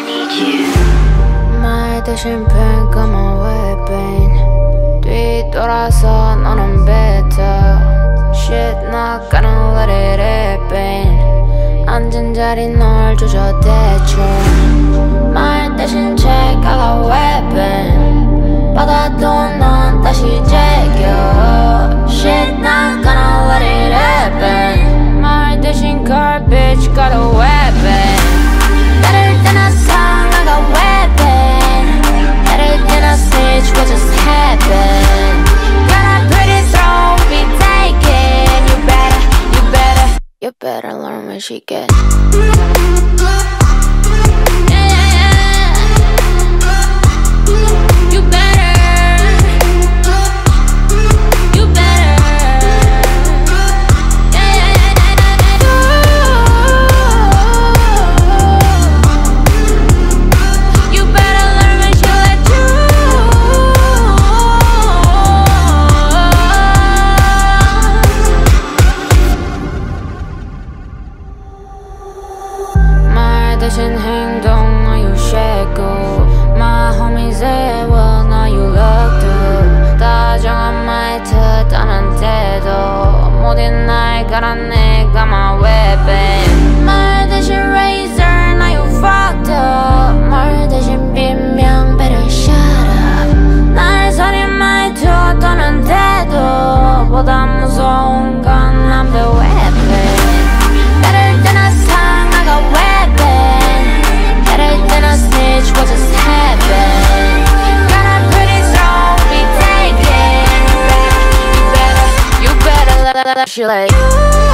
need you. 말 대신 pen weapon. 뒤돌아서 너는 뱉어. Shit not gonna let it happen. 앉은 자리 널 조져 대충. 말 대신 check I got weapon. 받아도 넌 다시 제껴. Shit not gonna let it happen. 말 대신 garbage got a weapon. Better than a song I got weapon. Better than a snitch what just happened. Got a pretty throat be taken. You better learn where she get. 대신 행동 now you shake My homies say well now you look through 다정한 말투 떠난데도 모든 날 가란 내가 my weapon 말 대신 razor now you fucked up 말 대신 비명 better shut up 날 선인 말투 떠난데도 보다 무서운 건 I'm the weapon Better than a song I got weapon Snitch, what just happened? Got a pretty throat, be taken. You better, let she like